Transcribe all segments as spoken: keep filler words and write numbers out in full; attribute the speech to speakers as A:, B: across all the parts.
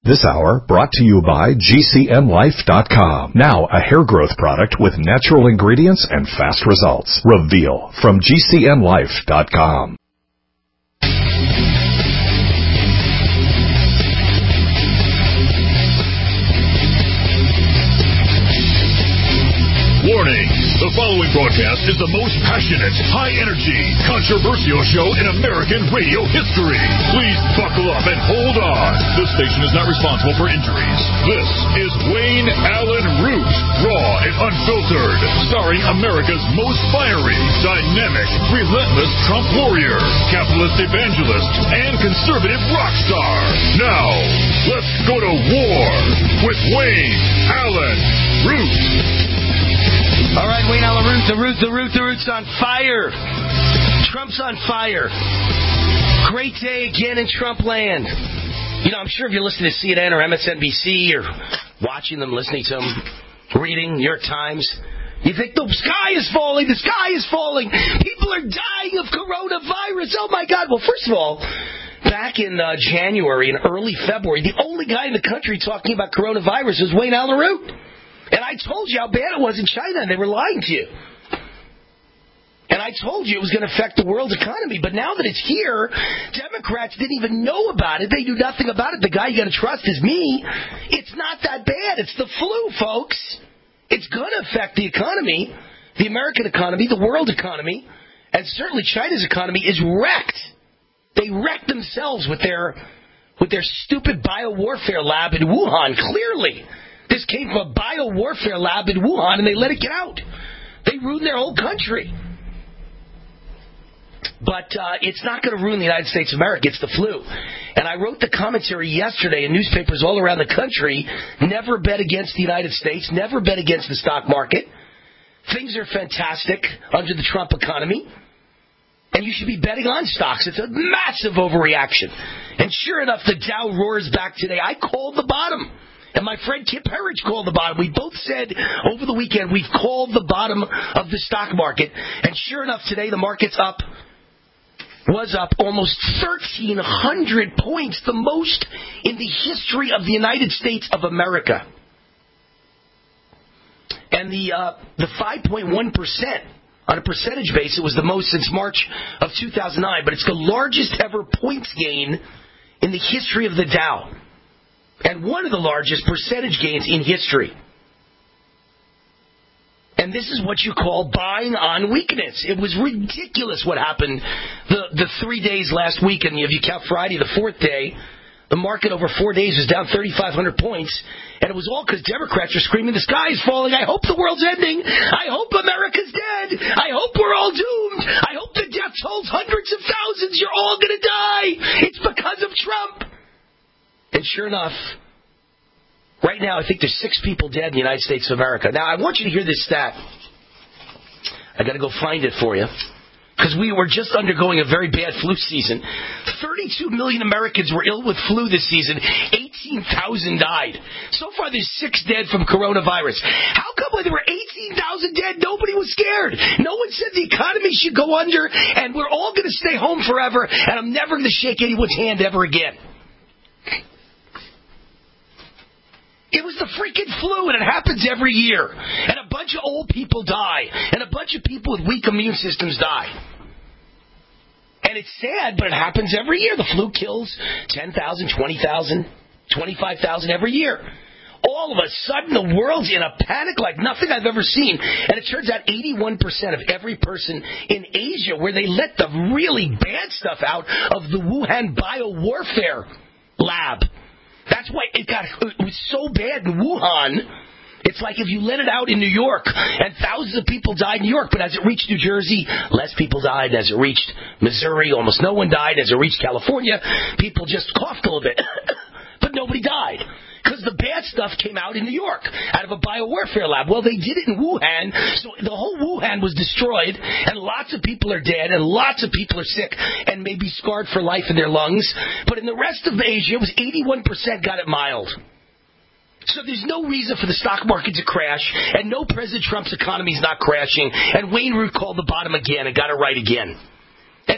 A: This hour brought to you by G C N Life dot com. Now a hair growth product with natural ingredients and fast results. Reveal from G C N Life dot com.
B: Warning! The following broadcast is the most passionate, high-energy, controversial show in American radio history. Please buckle up and hold on. This station is not responsible for injuries. This is Wayne Allen Root, raw and unfiltered, starring America's most fiery, dynamic, relentless Trump warrior, capitalist evangelist, and conservative rock star. Now, let's go to war with Wayne Allen Root.
C: All right, Wayne Allen Root, the Root, the Root, the Root's on fire. Trump's on fire. Great day again in Trump land. You know, I'm sure if you're listening to C N N or M S N B C or watching them, listening to them, reading New York Times, you think the sky is falling, the sky is falling. People are dying of coronavirus. Oh, my God. Well, first of all, back in uh, January and early February, the only guy in the country talking about coronavirus was Wayne Allen Root. And I told you how bad it was in China, and they were lying to you. And I told you it was going to affect the world's economy. But now that it's here, Democrats didn't even know about it. They knew nothing about it. The guy you got to trust is me. It's not that bad. It's the flu, folks. It's going to affect the economy, the American economy, the world economy, and certainly China's economy is wrecked. They wrecked themselves with their with their stupid biowarfare lab in Wuhan, clearly. This came from a biowarfare lab in Wuhan, and they let it get out. They ruined their whole country. But uh, it's not going to ruin the United States of America. It's the flu. And I wrote the commentary yesterday in newspapers all around the country. Never bet against the United States. Never bet against the stock market. Things are fantastic under the Trump economy. And you should be betting on stocks. It's a massive overreaction. And sure enough, the Dow roars back today. I called the bottom. And my friend Kip Herridge called the bottom. We both said over the weekend we've called the bottom of the stock market. And sure enough, today the market's up, was up almost thirteen hundred points, the most in the history of the United States of America. And the uh, the five point one percent on a percentage base, it was the most since March of two thousand nine. But it's the largest ever points gain in the history of the Dow. And one of the largest percentage gains in history. And this is what you call buying on weakness. It was ridiculous what happened the, the three days last week. And if you count Friday, the fourth day, the market over four days was down thirty-five hundred points. And it was all because Democrats are screaming, the sky is falling. I hope the world's ending. I hope America's dead. I hope we're all doomed. I hope the death toll's hundreds of thousands. You're all going to die. It's because of Trump. And sure enough, right now I think there's six people dead in the United States of America. Now, I want you to hear this stat. I got to go find it for you. Because we were just undergoing a very bad flu season. thirty-two million Americans were ill with flu this season. eighteen thousand died. So far, there's six dead from coronavirus. How come when there were eighteen thousand dead, nobody was scared? No one said the economy should go under, and we're all going to stay home forever, and I'm never going to shake anyone's hand ever again. It was the freaking flu, and it happens every year. And a bunch of old people die. And a bunch of people with weak immune systems die. And it's sad, but it happens every year. The flu kills ten thousand, twenty thousand, twenty-five thousand every year. All of a sudden, the world's in a panic like nothing I've ever seen. And it turns out eighty-one percent of every person in Asia, where they let the really bad stuff out of the Wuhan biowarfare lab. That's why it got it was so bad in Wuhan. It's like if you let it out in New York, and thousands of people died in New York, but as it reached New Jersey, less people died. As it reached Missouri, almost no one died. As it reached California, people just coughed a little bit, but nobody died. Because the bad stuff came out in New York, out of a biowarfare lab. Well, they did it in Wuhan, so the whole Wuhan was destroyed, and lots of people are dead, and lots of people are sick, and maybe scarred for life in their lungs. But in the rest of Asia, it was eighty-one percent got it mild. So there's no reason for the stock market to crash, and no President Trump's economy is not crashing, and Wayne Root called the bottom again and got it right again. And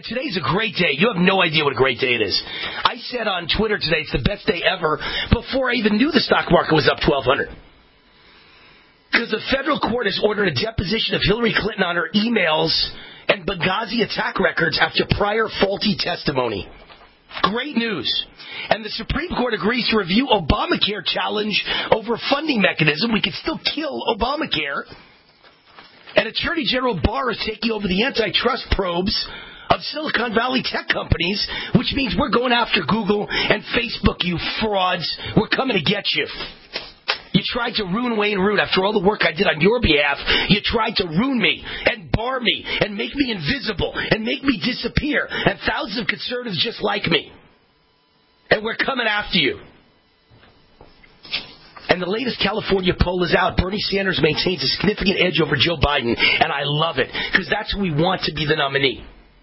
C: today's a great day. You have no idea what a great day it is. I said on Twitter today it's the best day ever before I even knew the stock market was up twelve hundred. Because the federal court has ordered a deposition of Hillary Clinton on her emails and Benghazi attack records after prior faulty testimony. Great news. And the Supreme Court agrees to review Obamacare challenge over funding mechanism. We could still kill Obamacare. And Attorney General Barr is taking over the antitrust probes of Silicon Valley tech companies, which means we're going after Google and Facebook, you frauds. We're coming to get you. You tried to ruin Wayne Root after all the work I did on your behalf. You tried to ruin me and bar me and make me invisible and make me disappear. And thousands of conservatives just like me. And we're coming after you. And the latest California poll is out. Bernie Sanders maintains a significant edge over Joe Biden. And I love it because that's who we want to be the nominee.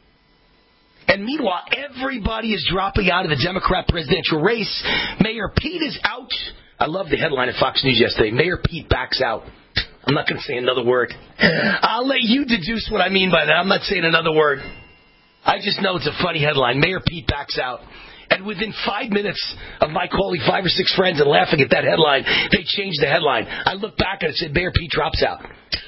C: And meanwhile, everybody is dropping out of the Democrat presidential race. Mayor Pete is out. I love the headline at Fox News yesterday. Mayor Pete backs out. I'm not going to say another word. I'll let you deduce what I mean by that. I'm not saying another word. I just know it's a funny headline. Mayor Pete backs out. And within five minutes of my calling five or six friends and laughing at that headline, they changed the headline. I looked back and it said, Mayor Pete drops out.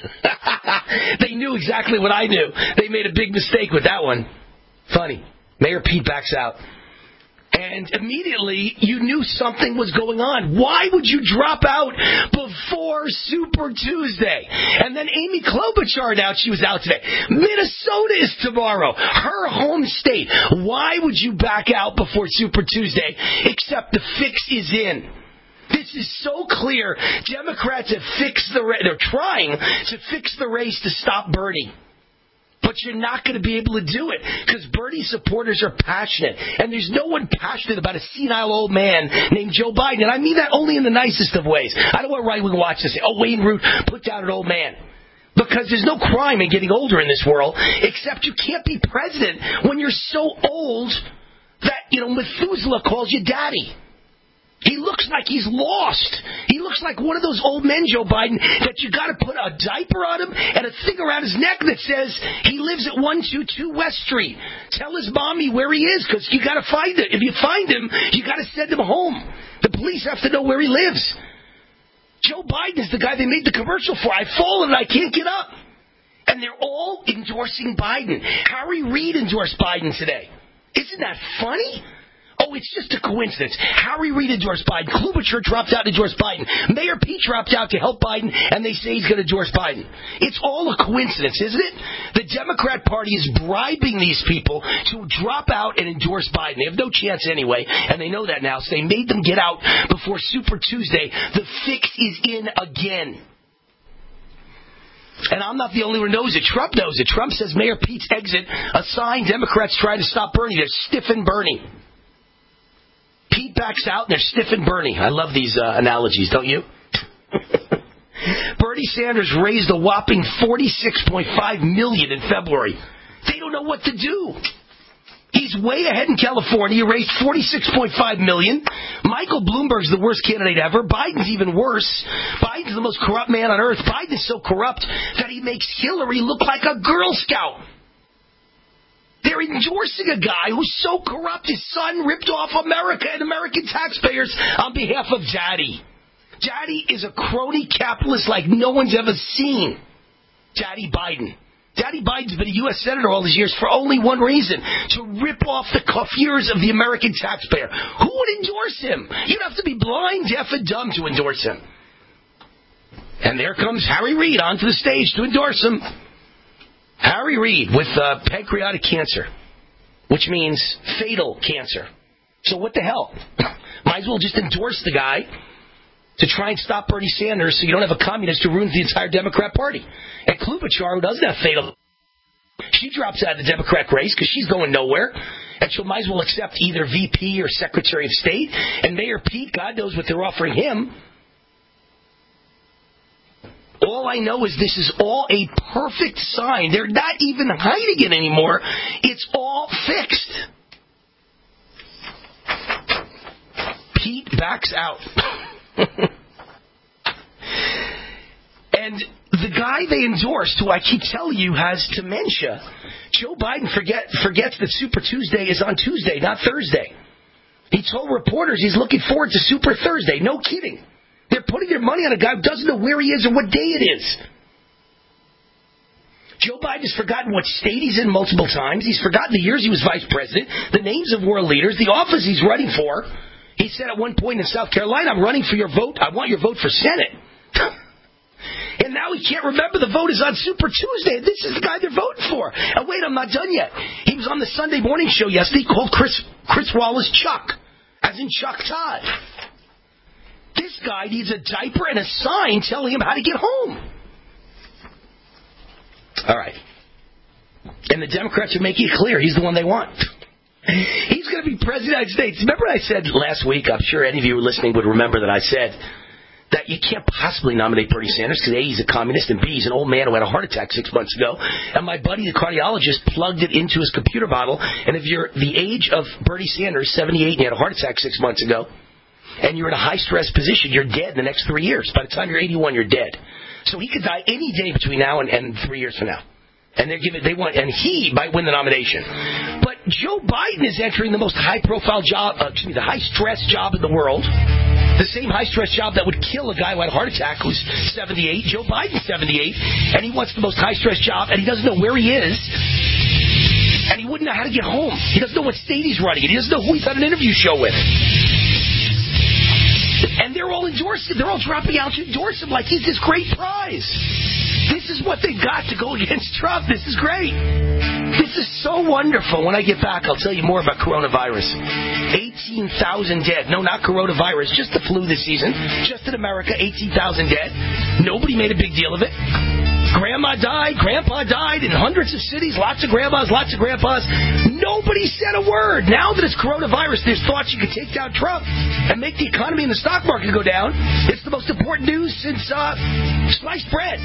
C: They knew exactly what I knew. They made a big mistake with that one. Funny. Mayor Pete backs out. And immediately, you knew something was going on. Why would you drop out before Super Tuesday? And then Amy Klobuchar announced she was out today. Minnesota is tomorrow, her home state. Why would you back out before Super Tuesday, except the fix is in? This is so clear. Democrats have fixed the race. They're trying to fix the race to stop Bernie. But you're not going to be able to do it because Bernie supporters are passionate. And there's no one passionate about a senile old man named Joe Biden. And I mean that only in the nicest of ways. I don't want right-wing watch to say, oh, Wayne Root put down an old man. Because there's no crime in getting older in this world, except you can't be president when you're so old that, you know, Methuselah calls you daddy. He looks like he's lost. He looks like one of those old men, Joe Biden, that you got to put a diaper on him and a thing around his neck that says he lives at one two two West Street. Tell his mommy where he is because you got to find him. If you find him, you got to send him home. The police have to know where he lives. Joe Biden is the guy they made the commercial for. I've fallen and I can't get up. And they're all endorsing Biden. Harry Reid endorsed Biden today. Isn't that funny? Oh, it's just a coincidence. Harry Reid endorsed Biden. Klobuchar dropped out to endorse Biden. Mayor Pete dropped out to help Biden, and they say he's going to endorse Biden. It's all a coincidence, isn't it? The Democrat Party is bribing these people to drop out and endorse Biden. They have no chance anyway, and they know that now, so they made them get out before Super Tuesday. The fix is in again. And I'm not the only one who knows it. Trump knows it. Trump says Mayor Pete's exit, a sign Democrats try to stop Bernie. They're stiffing Bernie. Pete backs out, and they're stiffing Bernie. I love these uh, analogies, don't you? Bernie Sanders raised a whopping forty-six point five million dollars in February. They don't know what to do. He's way ahead in California. He raised forty-six point five million dollars. Michael Bloomberg's the worst candidate ever. Biden's even worse. Biden's the most corrupt man on earth. Biden's so corrupt that he makes Hillary look like a Girl Scout. They're endorsing a guy who's so corrupt his son ripped off America and American taxpayers on behalf of Daddy. Daddy is a crony capitalist like no one's ever seen. Daddy Biden. Daddy Biden's been a U S Senator all these years for only one reason, to rip off the coffers of the American taxpayer. Who would endorse him? You'd have to be blind, deaf, and dumb to endorse him. And there comes Harry Reid onto the stage to endorse him. Harry Reid with uh, pancreatic cancer, which means fatal cancer. So what the hell? Might as well just endorse the guy to try and stop Bernie Sanders so you don't have a communist who ruins the entire Democrat Party. And Klobuchar, who doesn't have fatal, she drops out of the Democrat race because she's going nowhere. And she might as well accept either V P or Secretary of State. And Mayor Pete, God knows what they're offering him. All I know is this is all a perfect sign. They're not even hiding it anymore. It's all fixed. Pete backs out. And the guy they endorsed, who I keep telling you has dementia, Joe Biden forget, forgets that Super Tuesday is on Tuesday, not Thursday. He told reporters he's looking forward to Super Thursday. No kidding. They're putting their money on a guy who doesn't know where he is or what day it is. Joe Biden has forgotten what state he's in multiple times. He's forgotten the years he was vice president, the names of world leaders, the office he's running for. He said at one point in South Carolina, I'm running for your vote. I want your vote for Senate. And now he can't remember the vote is on Super Tuesday. This is the guy they're voting for. And wait, I'm not done yet. He was on the Sunday morning show yesterday called Chris Chris Wallace Chuck, as in Chuck Todd. This guy needs a diaper and a sign telling him how to get home. All right. And the Democrats are making it clear he's the one they want. He's going to be president of the United States. Remember I said last week, I'm sure any of you listening would remember that I said that you can't possibly nominate Bernie Sanders because A, he's a communist, and B, he's an old man who had a heart attack six months ago. And my buddy, the cardiologist, plugged it into his computer bottle. And if you're the age of Bernie Sanders, seventy-eight, and you had a heart attack six months ago, and you're in a high-stress position, you're dead in the next three years. By the time you're eighty-one, you're dead. So he could die any day between now and, and three years from now. And they're giving, they want, and he might win the nomination. But Joe Biden is entering the most high-profile job, uh, excuse me, the high-stress job in the world. The same high-stress job that would kill a guy who had a heart attack who's seventy-eight. Joe Biden's seventy-eight, and he wants the most high-stress job, and he doesn't know where he is. And he wouldn't know how to get home. He doesn't know what state he's running in. He doesn't know who he's on an interview show with. And they're all endorsing, they're all dropping out to endorse him like he's this great prize. This is what they got to go against Trump. This is great. This is so wonderful. When I get back, I'll tell you more about coronavirus. eighteen thousand dead. No, not coronavirus, just the flu this season. Just in America, eighteen thousand dead. Nobody made a big deal of it. Grandma died, Grandpa died in hundreds of cities, lots of grandmas, lots of grandpas. Nobody said a word. Now that it's coronavirus, there's thoughts you could take down Trump and make the economy and the stock market go down. It's the most important news since uh, sliced bread.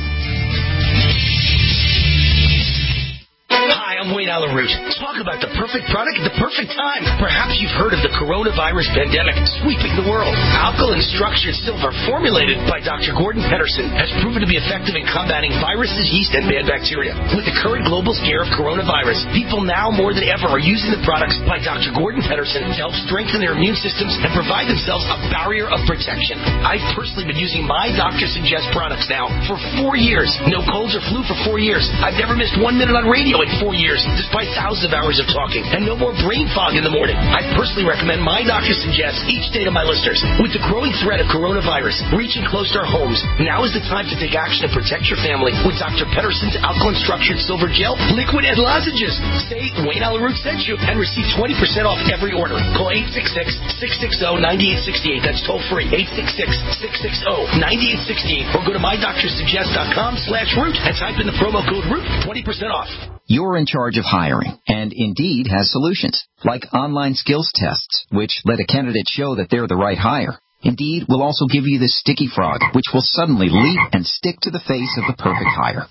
C: Hi, I'm Wayne Allyn Root. Talk about the perfect product at the perfect time. Perhaps you've heard of the coronavirus pandemic sweeping the world. Alkaline structured silver, formulated by Doctor Gordon Pedersen, has proven to be effective in combating viruses, yeast, and bad bacteria. With the current global scare of coronavirus, people now more than ever are using the products by Doctor Gordon Pedersen to help strengthen their immune systems and provide themselves a barrier of protection. I've personally been using my Doctor Suggest products now for four years. No colds or flu for four years. I've never missed one minute on radio in four years, despite thousands of hours of talking, and no more brain fog in the morning. I personally recommend my Doctor Suggest each day to my listeners. With the growing threat of coronavirus reaching close to our homes, now is the time to take action and protect your family with Doctor Pedersen's alkaline structured silver gel, liquid, and lozenges. Say Wayne Allyn Root sent you and receive twenty percent off every order. Call eight six six, six six zero, nine eight six eight. That's toll free. eight six six, six six zero, nine eight six eight. Or go to my doctor suggest dot com slash root and type in the promo code root, twenty percent off.
D: You're in charge of hiring, and Indeed has solutions, like online skills tests, which let a candidate show that they're the right hire. Indeed will also give you the sticky frog, which will suddenly leap and stick to the face of the perfect hire.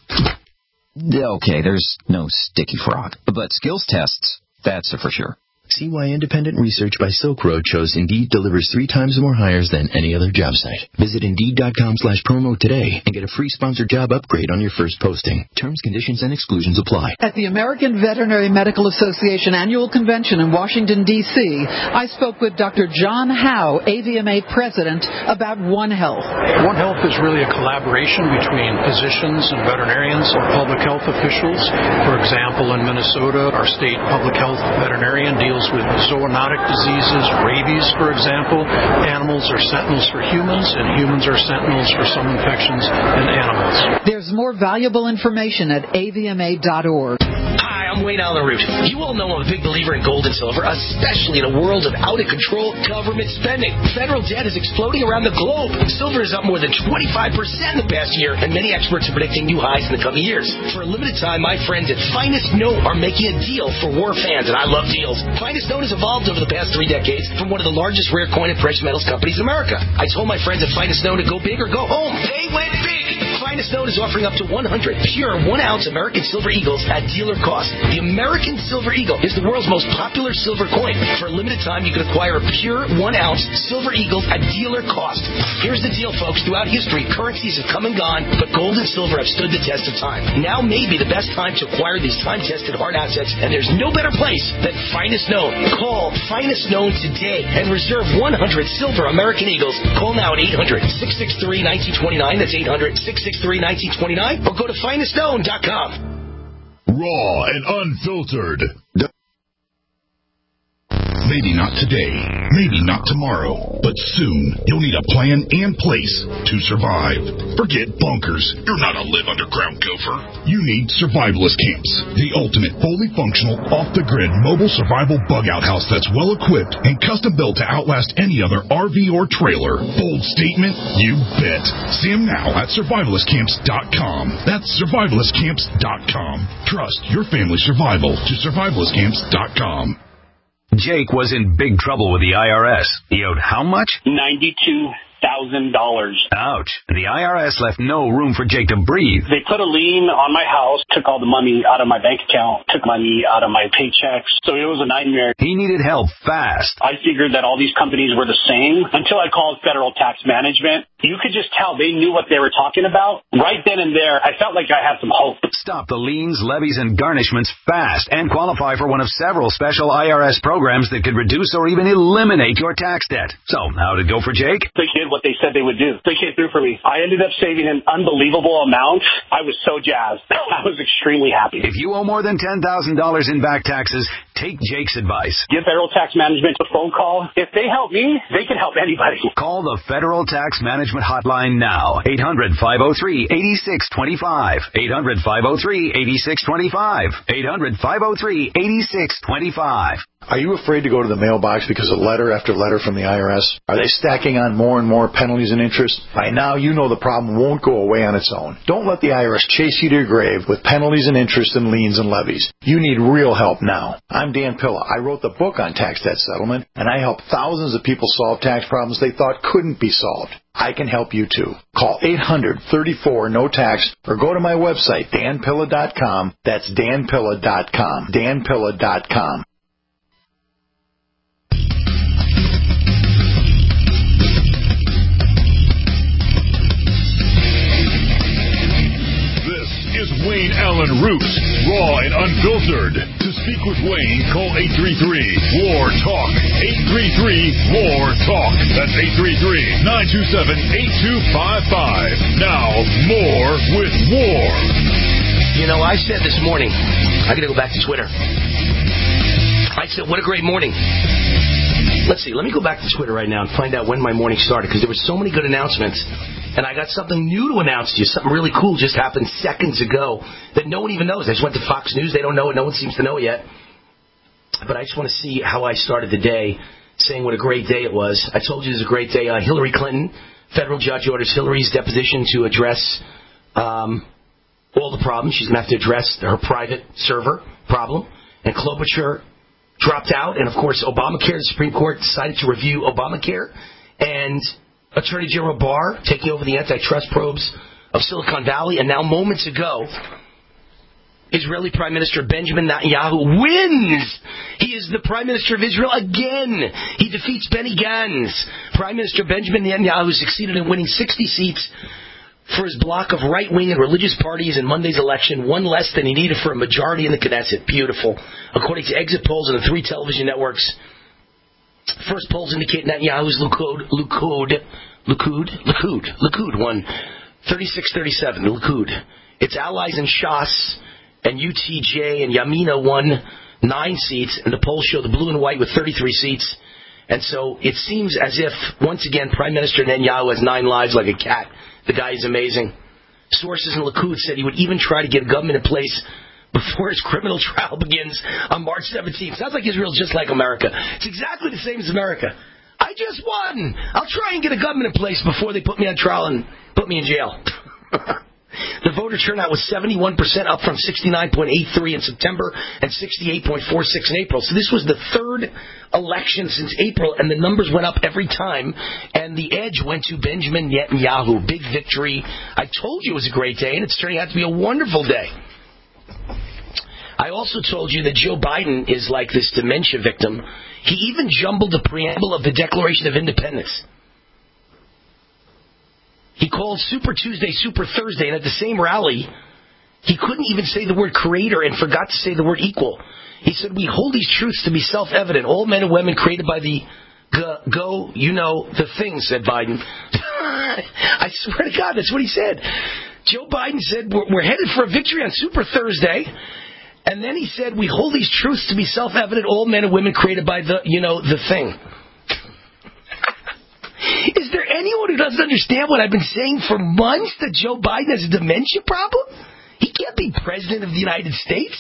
D: Okay, there's no sticky frog, but skills tests, that's for sure.
E: See why independent research by Silk Road shows Indeed delivers three times more hires than any other job site. Visit Indeed.com slash promo today and get a free sponsored job upgrade on your first posting. Terms, conditions, and exclusions apply.
F: At the American Veterinary Medical Association Annual Convention in Washington, D C, I spoke with Doctor John Howe, A V M A President, about One Health.
G: One Health is really a collaboration between physicians and veterinarians or public health officials. For example, in Minnesota, our state public health veterinarian deals with zoonotic diseases, rabies, for example. Animals are sentinels for humans, and humans are sentinels for some infections in animals.
F: There's more valuable information at A V M A dot org.
C: Hi, I'm Wayne Allyn Root. You all know I'm a big believer in gold and silver, especially in a world of out-of-control government spending. Federal debt is exploding around the globe. Silver is up more than twenty-five percent in the past year, and many experts are predicting new highs in the coming years. For a limited time, my friends at Finest Note are making a deal for war fans, and I love deals. Finest Note has evolved over the past three decades from one of the largest rare coin and precious metals companies in America. I told my friends at Finest Note to go big or go home. They went big. Finest Known is offering up to one hundred pure one-ounce American Silver Eagles at dealer cost. The American Silver Eagle is the world's most popular silver coin. For a limited time, you can acquire a pure one-ounce Silver Eagle at dealer cost. Here's the deal, folks. Throughout history, currencies have come and gone, but gold and silver have stood the test of time. Now may be the best time to acquire these time-tested hard assets, and there's no better place than Finest Known. Call Finest Known today and reserve one hundred silver American Eagles. Call now at eight hundred, six six three, one nine two nine. That's eight hundred, six six three, one nine two nine. Or go to finest known dot com.
B: Raw and unfiltered.
H: Maybe not today, maybe not tomorrow, but soon you'll need a plan and place to survive. Forget bunkers. You're not a live underground gopher. You need survivalist camps, the ultimate fully functional, off-the-grid mobile survival bug-out house that's well-equipped and custom-built to outlast any other R V or trailer. Bold statement? You bet. See them now at survivalist camps dot com. That's survivalist camps dot com. Trust your family's survival to survivalist camps dot com.
I: Jake was in big trouble with the I R S. He owed how much?
J: ninety-two thousand dollars.
I: Ouch. The I R S left no room for Jake to breathe.
J: They put a lien on my house, took all the money out of my bank account, took money out of my paychecks. So it was a nightmare.
I: He needed help fast.
J: I figured that all these companies were the same until I called Federal Tax Management. You could just tell they knew what they were talking about. Right then and there, I felt like I had some hope.
I: Stop the liens, levies, and garnishments fast and qualify for one of several special I R S programs that could reduce or even eliminate your tax debt. So, how'd it go for Jake?
J: They did what they said they would do. They came through for me. I ended up saving an unbelievable amount. I was so jazzed. I was extremely happy.
I: If you owe more than ten thousand dollars in back taxes, take Jake's advice.
J: Give Federal Tax Management a phone call. If they help me, they can help anybody.
I: Call the Federal Tax Management Hotline now. eight hundred, five oh three, eight six two five. eight hundred, five oh three, eight six two five. eight hundred, five oh three, eight six two five.
K: Are you afraid to go to the mailbox because of letter after letter from the I R S? Are they stacking on more and more penalties and interest? By now, you know the problem won't go away on its own. Don't let the I R S chase you to your grave with penalties and interest and liens and levies. You need real help now. I'm Dan Pilla. I wrote the book on tax debt settlement, and I help thousands of people solve tax problems they thought couldn't be solved. I can help you too. Call eight hundred, thirty-four, no tax or go to my website, dan pilla dot com. That's dan pilla dot com. dan pilla dot com.
B: Wayne Allen Roots, raw and unfiltered. To speak with Wayne, call eight three three, W A R, TALK. eight three three, W A R, TALK. That's eight three three, nine two seven, eight two five five. Now, more with War.
C: You know, I said this morning, I got to go back to Twitter. I said, what a great morning. Let's see, let me go back to Twitter right now and find out when my morning started, because there were so many good announcements. And I got something new to announce to you. Something really cool just happened seconds ago that no one even knows. I just went to Fox News. They don't know it. No one seems to know it yet. But I just want to see how I started the day, saying what a great day it was. I told you it was a great day. Uh, Hillary Clinton, federal judge orders Hillary's deposition to address um, all the problems. She's going to have to address her private server problem. And Klobuchar dropped out. And, of course, Obamacare, the Supreme Court decided to review Obamacare. And Attorney General Barr taking over the antitrust probes of Silicon Valley. And now, moments ago, Israeli Prime Minister Benjamin Netanyahu wins. He is the Prime Minister of Israel again. He defeats Benny Gantz. Prime Minister Benjamin Netanyahu succeeded in winning sixty seats for his block of right-wing and religious parties in Monday's election, one less than he needed for a majority in the Knesset. Beautiful. According to exit polls on the three television networks, first polls indicate Netanyahu's Likud, Likud, Likud, Likud, Likud won thirty-six thirty-seven, the Likud. Its allies in Shas and U T J and Yamina won nine seats, and the polls show the blue and white with thirty-three seats. And so it seems as if, once again, Prime Minister Netanyahu has nine lives like a cat. The guy is amazing. Sources in Likud said he would even try to get government in place before his criminal trial begins on March seventeenth. Sounds like Israel's just like America. It's exactly the same as America. I just won. I'll try and get a government in place before they put me on trial and put me in jail. The voter turnout was seventy-one percent, up from sixty-nine point eight three in September and sixty-eight point four six in April. So this was the third election since April, and the numbers went up every time, and the edge went to Benjamin Netanyahu. Big victory. I told you it was a great day, and it's turning out to be a wonderful day. I also told you that Joe Biden is like this dementia victim. He even jumbled the preamble of the Declaration of Independence. He called Super Tuesday Super Thursday, and at the same rally, he couldn't even say the word creator and forgot to say the word equal. He said, we hold these truths to be self-evident. All men and women created by the go, go you know, the thing, said Biden. I swear to God, that's what he said. Joe Biden said, we're, we're headed for a victory on Super Thursday. And then he said, we hold these truths to be self-evident. All men and women created by the, you know, the thing. Is there anyone who doesn't understand what I've been saying for months, that Joe Biden has a dementia problem? He can't be president of the United States.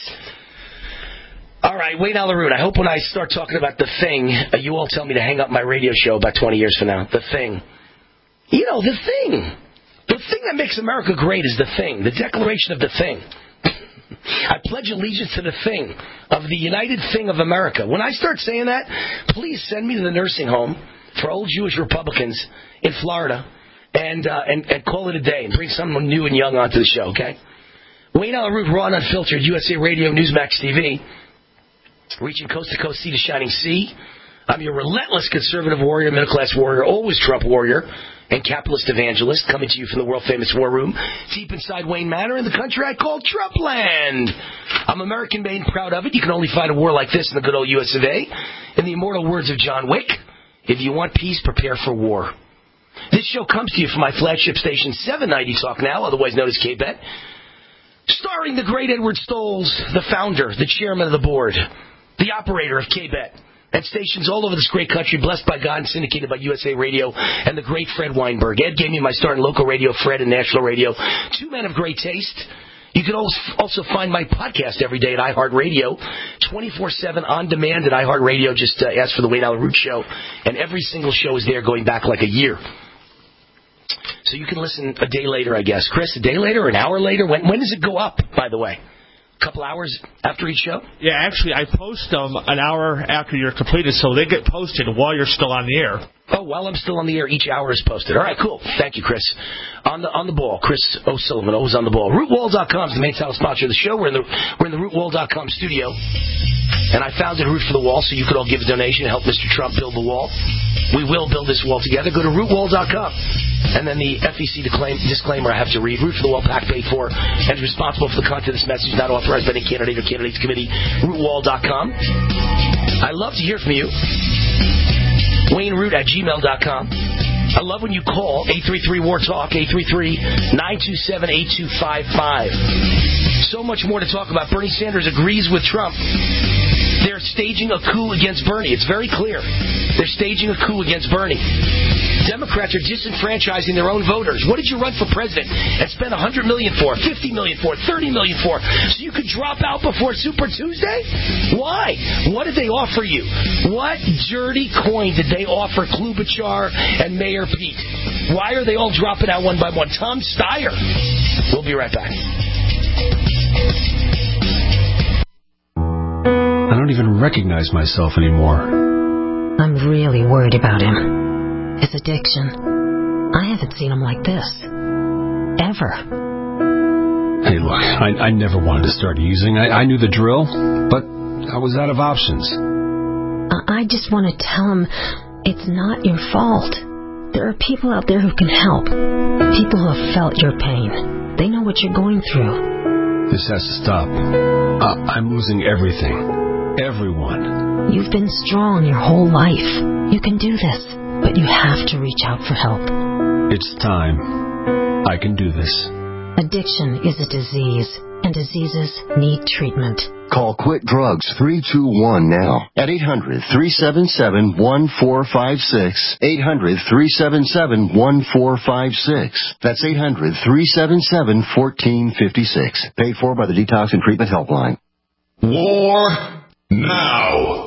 C: All right, Wayne Allyn Root, I hope when I start talking about the thing, uh, you all tell me to hang up my radio show about twenty years from now. The thing. You know, the thing. The thing that makes America great is the thing, the declaration of the thing. I pledge allegiance to the thing, of the United Thing of America. When I start saying that, please send me to the nursing home for old Jewish Republicans in Florida and uh, and, and call it a day and bring someone new and young onto the show, okay? Wayne Allyn Root, Raw and Unfiltered, U S A Radio, Newsmax T V, reaching coast to coast, sea to shining sea. I'm your relentless conservative warrior, middle-class warrior, always Trump warrior, and capitalist evangelist, coming to you from the world-famous War Room, deep inside Wayne Manor in the country I call Trumpland. I'm American-made and proud of it. You can only find a war like this in the good old U S of A. In the immortal words of John Wick, if you want peace, prepare for war. This show comes to you from my flagship station, seven ninety Talk Now, otherwise known as K-Bet, starring the great Edward Stolz, the founder, the chairman of the board, the operator of K-Bet, and stations all over this great country, blessed by God and syndicated by U S A Radio and the great Fred Weinberg. Ed gave me my start in local radio, Fred in national radio. Two men of great taste. You can also find my podcast every day at iHeartRadio, twenty-four seven on demand at iHeartRadio. Just uh, ask for the Wayne Allyn Root Show, and every single show is there going back like a year. So you can listen a day later, I guess. Chris, a day later, an hour later? When, when does it go up, by the way? A couple hours after each show?
L: Yeah, actually, I post them an hour after you're completed, so they get posted while you're still on the air.
C: Oh, while I'm still on the air, each hour is posted. All right, cool. Thank you, Chris. On the on the ball, Chris O'Sullivan, always on the ball. root wall dot com is the main title sponsor of the show. We're in the we're in the root wall dot com studio, and I founded Root for the Wall, so you could all give a donation to help Mister Trump build the wall. We will build this wall together. Go to root wall dot com. And then the F E C disclaimer I have to read. Root for the Wall, PAC paid for, and is responsible for the content of this message, not authorized by any candidate or candidates committee. root wall dot com. I love to hear from you. Wayne Root at gmail dot com. I love when you call eight three three war talk, eight three three, nine two seven, eight two five five. So much more to talk about. Bernie Sanders agrees with Trump. They're staging a coup against Bernie. It's very clear. They're staging a coup against Bernie. Democrats are disenfranchising their own voters. What did you run for president and spend one hundred million dollars for, fifty million dollars for, thirty million dollars for, so you could drop out before Super Tuesday? Why? What did they offer you? What dirty coin did they offer Klobuchar and Mayor Pete? Why are they all dropping out one by one? Tom Steyer. We'll be right back.
M: I don't even recognize myself anymore.
N: I'm really worried about him. His addiction. I haven't seen him like this. Ever.
M: Hey, look, I, I never wanted to start using. I, I knew the drill, but I was out of options.
N: I, I just want to tell him it's not your fault. There are people out there who can help. People who have felt your pain. They know what you're going through.
M: This has to stop. Uh, I'm losing everything. Everyone.
N: You've been strong your whole life. You can do this, but you have to reach out for help.
M: It's time. I can do this.
N: Addiction is a disease, and diseases need treatment.
O: Call Quit Drugs three two one now at eight hundred, three seven seven, one four five six. eight hundred, three seven seven, one four five six. That's eight hundred, three seven seven, one four five six. Paid for by the Detox and Treatment Helpline.
B: War now.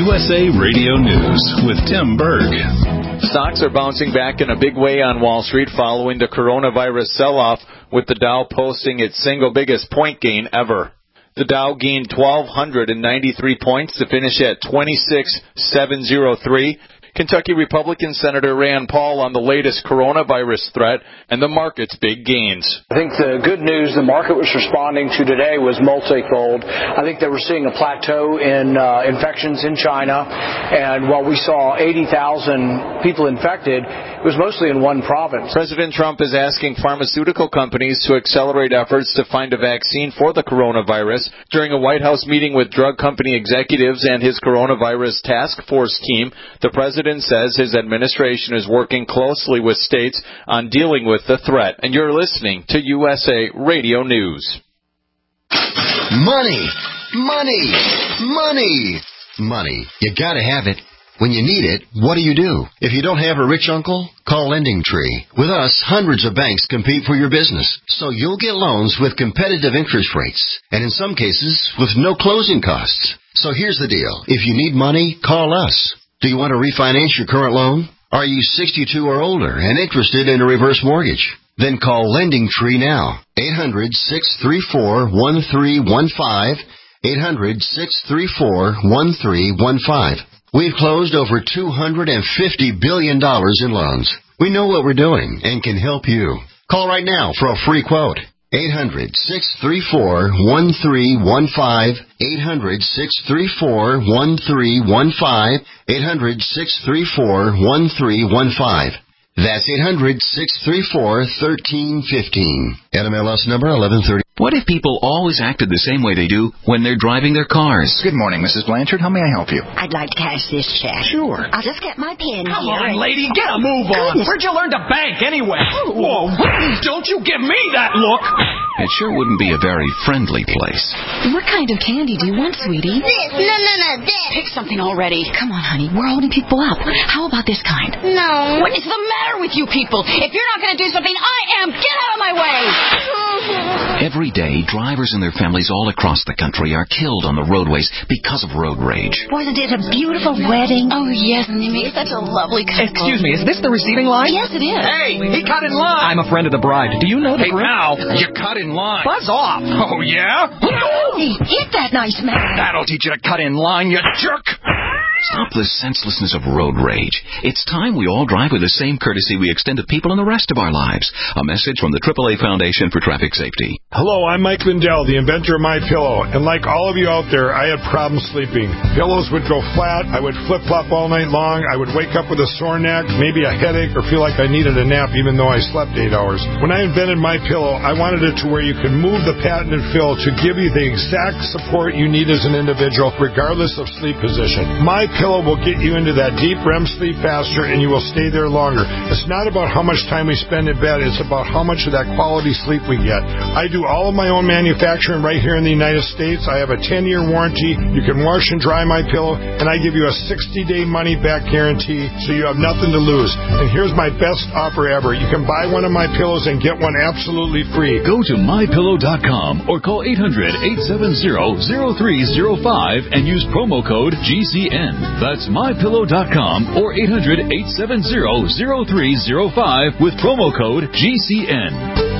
P: U S A Radio News with Tim Berg.
Q: Stocks are bouncing back in a big way on Wall Street following the coronavirus sell-off, with the Dow posting its single biggest point gain ever. The Dow gained one thousand two hundred ninety-three points to finish at twenty-six thousand seven hundred three. Kentucky Republican Senator Rand Paul on the latest coronavirus threat and the market's big gains.
R: I think the good news the market was responding to today was multifold. I think that we're seeing a plateau in uh, infections in China, and while we saw eighty thousand people infected, it was mostly in one province.
Q: President Trump is asking pharmaceutical companies to accelerate efforts to find a vaccine for the coronavirus. During a White House meeting with drug company executives and his coronavirus task force team, the president says his administration is working closely with states on dealing with the threat. And you're listening to U S A Radio News.
O: Money, money, money, money. You gotta have it. When you need it, what do you do? If you don't have a rich uncle, call Lending Tree. With us, hundreds of banks compete for your business, so you'll get loans with competitive interest rates, and in some cases, with no closing costs. So here's the deal. If you need money, call us. Do you want to refinance your current loan? Are you sixty-two or older and interested in a reverse mortgage? Then call Lending Tree now. eight hundred, six three four, one three one five. eight hundred, six three four, one three one five. We've closed over two hundred fifty billion dollars in loans. We know what we're doing and can help you. Call right now for a free quote. eight hundred, six three four, one three one five. eight hundred, six three four, one three one five. eight hundred, six three four, one three one five. That's eight hundred, six three four, one three one five. N M L S number eleven thirty.
D: What if people always acted the same way they do when they're driving their cars?
S: Good morning, Missus Blanchard. How may I help you?
T: I'd like to cash this check.
S: Sure.
T: I'll just get my pen
U: Come
T: here.
U: on, lady, get a move on.
T: Goodness.
U: Where'd you learn to bank anyway? Whoa, don't you give me that look.
D: It sure wouldn't be a very friendly place.
N: What kind of candy do you want, sweetie?
T: This. No, no, no, this.
N: Pick something already. Come on, honey. We're holding people up. How about this kind?
T: No.
N: What is the matter with you people? If you're not going to do something, I am. Get out of my way.
D: Every day, drivers and their families all across the country are killed on the roadways because of road rage.
T: Wasn't it a beautiful wedding?
N: Oh, yes, and they made such a lovely couple.
U: Excuse me, is this the receiving line?
N: Yes, it is.
U: Hey, he cut in line. I'm a friend of the bride. Do you know the Hey, group? now, you cut in line. Buzz off. Oh, yeah?
N: Hey, hit that nice man.
U: That'll teach you to cut in line, you jerk.
D: Stop the senselessness of road rage. It's time we all drive with the same courtesy we extend to people in the rest of our lives. A message from the triple A Foundation for Traffic Safety.
V: Hello, I'm Mike Lindell, the inventor of MyPillow, and like all of you out there, I had problems sleeping. Pillows would go flat, I would flip-flop all night long, I would wake up with a sore neck, maybe a headache, or feel like I needed a nap even though I slept eight hours. When I invented MyPillow, I wanted it to where you can move the patented fill to give you the exact support you need as an individual, regardless of sleep position. MyPillow will get you into that deep R E M sleep faster, and you will stay there longer. It's not about how much time we spend in bed, it's about how much of that quality sleep we get. I do all of my own manufacturing right here in the United States. I have a ten-year warranty. You can wash and dry MyPillow, and I give you a sixty-day money-back guarantee, so you have nothing to lose. And here's my best offer ever. You can buy one of my pillows and get one absolutely free.
B: Go to my pillow dot com or call eight hundred, eight seven zero, zero three zero five and use promo code G C N. That's my pillow dot com or eight hundred, eight seven zero, zero three zero five with promo code G C N.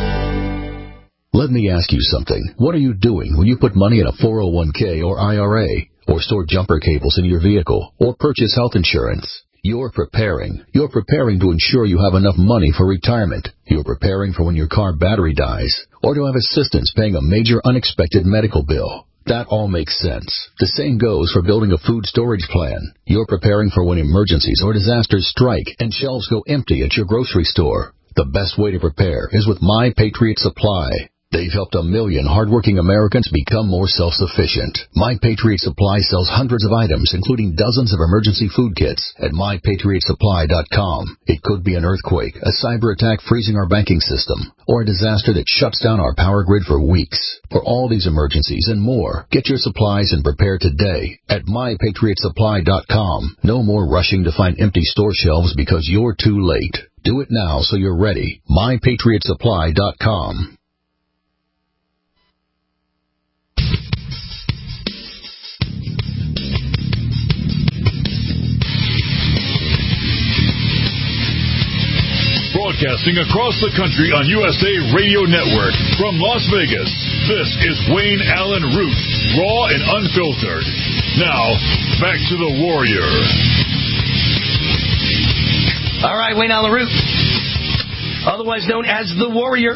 W: Let me ask you something. What are you doing when you put money in a four oh one k or I R A, or store jumper cables in your vehicle, or purchase health insurance? You're preparing. You're preparing to ensure you have enough money for retirement. You're preparing for when your car battery dies, or to have assistance paying a major unexpected medical bill. That all makes sense. The same goes for building a food storage plan. You're preparing for when emergencies or disasters strike and shelves go empty at your grocery store. The best way to prepare is with My Patriot Supply. They've helped a million hardworking Americans become more self-sufficient. My Patriot Supply sells hundreds of items, including dozens of emergency food kits at my patriot supply dot com. It could be an earthquake, a cyber attack freezing our banking system, or a disaster that shuts down our power grid for weeks. For all these emergencies and more, get your supplies and prepare today at my patriot supply dot com. No more rushing to find empty store shelves because you're too late. Do it now so you're ready. my patriot supply dot com.
B: Broadcasting across the country on U S A Radio Network from Las Vegas, this is Wayne Allen Root, raw and unfiltered. Now, back to the Warrior.
C: All right, Wayne Allen Root, otherwise known as the Warrior.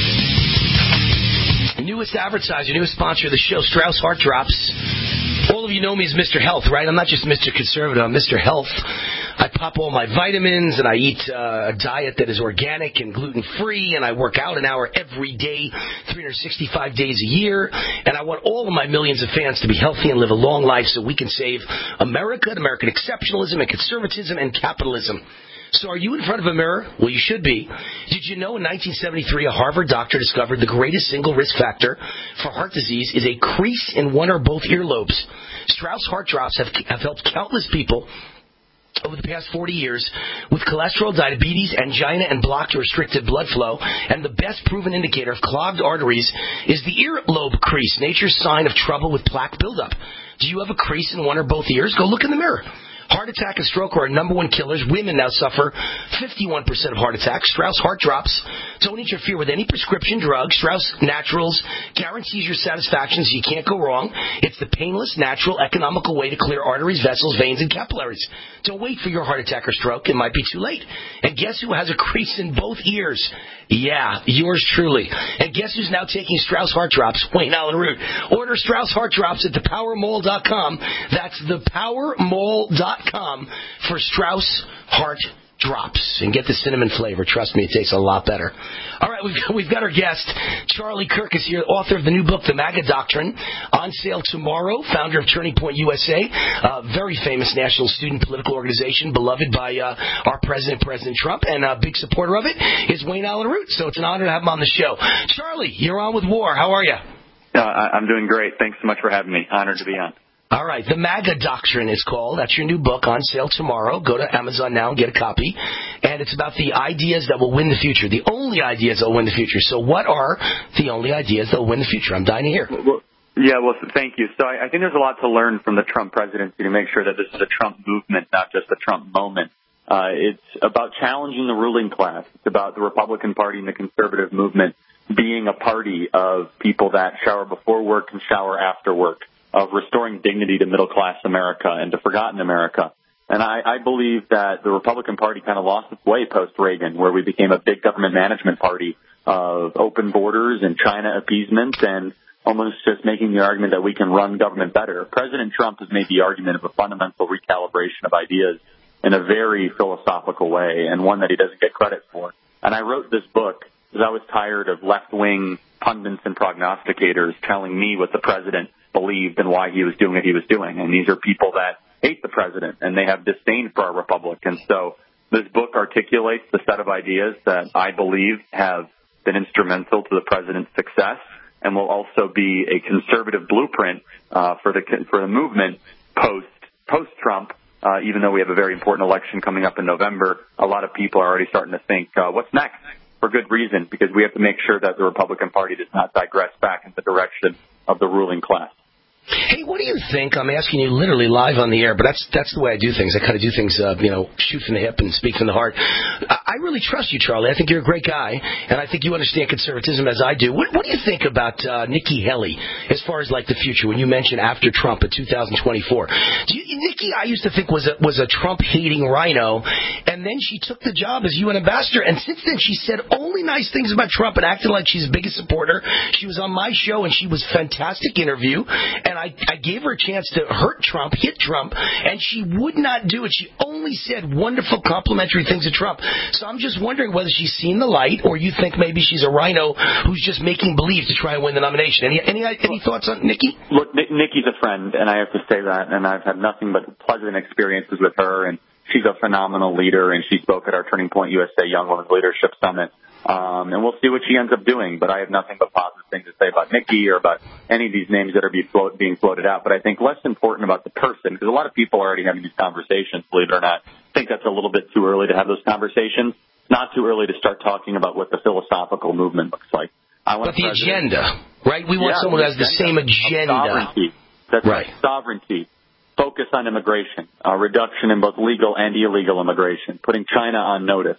C: Newest advertiser, newest sponsor of the show, Strauss Heart Drops. All of you know me as Mister Health, right? I'm not just Mister Conservative, I'm Mister Health. I pop all my vitamins, and I eat uh, a diet that is organic and gluten-free, and I work out an hour every day, three hundred sixty-five days a year, and I want all of my millions of fans to be healthy and live a long life so we can save America, American exceptionalism and conservatism and capitalism. So are you in front of a mirror? Well, you should be. Did you know in nineteen seventy-three a Harvard doctor discovered the greatest single risk factor for heart disease is a crease in one or both earlobes? Strauss Heart Drops have, have helped countless people over the past forty years with cholesterol, diabetes, angina, and blocked or restricted blood flow. And the best proven indicator of clogged arteries is the earlobe crease, nature's sign of trouble with plaque buildup. Do you have a crease in one or both ears? Go look in the mirror. Heart attack and stroke are our number one killers. Women now suffer fifty-one percent of heart attacks. Strauss Heart Drops don't interfere with any prescription drug. Strauss Naturals guarantees your satisfaction so you can't go wrong. It's the painless, natural, economical way to clear arteries, vessels, veins, and capillaries. Don't wait for your heart attack or stroke. It might be too late. And guess who has a crease in both ears? Yeah, yours truly. And guess who's now taking Strauss Heart Drops? Wayne Allen Root. Order Strauss Heart Drops at the power mall dot com. That's the power mall dot com for Strauss Heart Drops. And get the cinnamon flavor. Trust me, it tastes a lot better. All right, we've got, we've got our guest, Charlie Kirk, is here, author of the new book, The MAGA Doctrine, on sale tomorrow, founder of Turning Point U S A, a very famous national student political organization, beloved by uh, our president, President Trump, and a big supporter of it is Wayne Allen Root. So it's an honor to have him on the show. Charlie, you're on with War. How are you?
A: Uh, I'm doing great. Thanks so much for having me. Honored to be on.
C: All right, The MAGA Doctrine is called. That's your new book, on sale tomorrow. Go to Amazon now and get a copy. And it's about the ideas that will win the future, the only ideas that will win the future. So what are the only ideas that will win the future? I'm dying to hear.
A: Well, yeah, well, thank you. So I, I think there's a lot to learn from the Trump presidency to make sure that this is a Trump movement, not just a Trump moment. Uh, it's about challenging the ruling class. It's about the Republican Party and the conservative movement being a party of people that shower before work and shower after work, of restoring dignity to middle-class America and to forgotten America. And I, I believe that the Republican Party kind of lost its way post-Reagan, where we became a big government management party of open borders and China appeasement and almost just making the argument that we can run government better. President Trump has made the argument of a fundamental recalibration of ideas in a very philosophical way, and one that he doesn't get credit for. And I wrote this book because I was tired of left-wing pundits and prognosticators telling me what the president believed and why he was doing what he was doing. And these are people that hate the president, and they have disdain for our republic. And so this book articulates the set of ideas that I believe have been instrumental to the president's success and will also be a conservative blueprint uh, for the for the movement post post Trump. Uh, even though we have a very important election coming up in November, a lot of people are already starting to think, uh, what's next? For good reason, because we have to make sure that the Republican Party does not digress back in the direction of the ruling class.
C: Hey, what do you think? I'm asking you literally live on the air, but that's that's the way I do things. I kind of do things, uh, you know, shoot from the hip and speak from the heart. I, I really trust you, Charlie. I think you're a great guy, and I think you understand conservatism as I do. What, what do you think about uh, Nikki Haley as far as, like, the future, when you mentioned after Trump in two thousand twenty-four? Do you, Nikki, I used to think, was a, was a Trump-hating rhino, and then she took the job as U N ambassador, and since then she said only nice things about Trump and acted like she's the biggest supporter. She was on my show, and she was a fantastic interview, and I, I gave her a chance to hurt Trump, hit Trump, and she would not do it. She only said wonderful, complimentary things to Trump. So I'm just wondering whether she's seen the light, or you think maybe she's a rhino who's just making believe to try and win the nomination. Any any any thoughts on Nikki?
A: Look, Nikki's a friend, and I have to say that, and I've had nothing but pleasant experiences with her, and she's a phenomenal leader, and she spoke at our Turning Point U S A Young Women's Leadership Summit. Um, and we'll see what she ends up doing, but I have nothing but positive things to say about Nikki or about any of these names that are be float, being floated out. But I think less important about the person, because a lot of people are already having these conversations, believe it or not. I think that's a little bit too early to have those conversations. It's not too early to start talking about what the philosophical movement looks like. I want
C: but the agenda, right? We want
A: yeah,
C: someone who has the same agenda.
A: Sovereignty. That's
C: right.
A: right. Sovereignty. Focus on immigration, uh, reduction in both legal and illegal immigration, putting China on notice.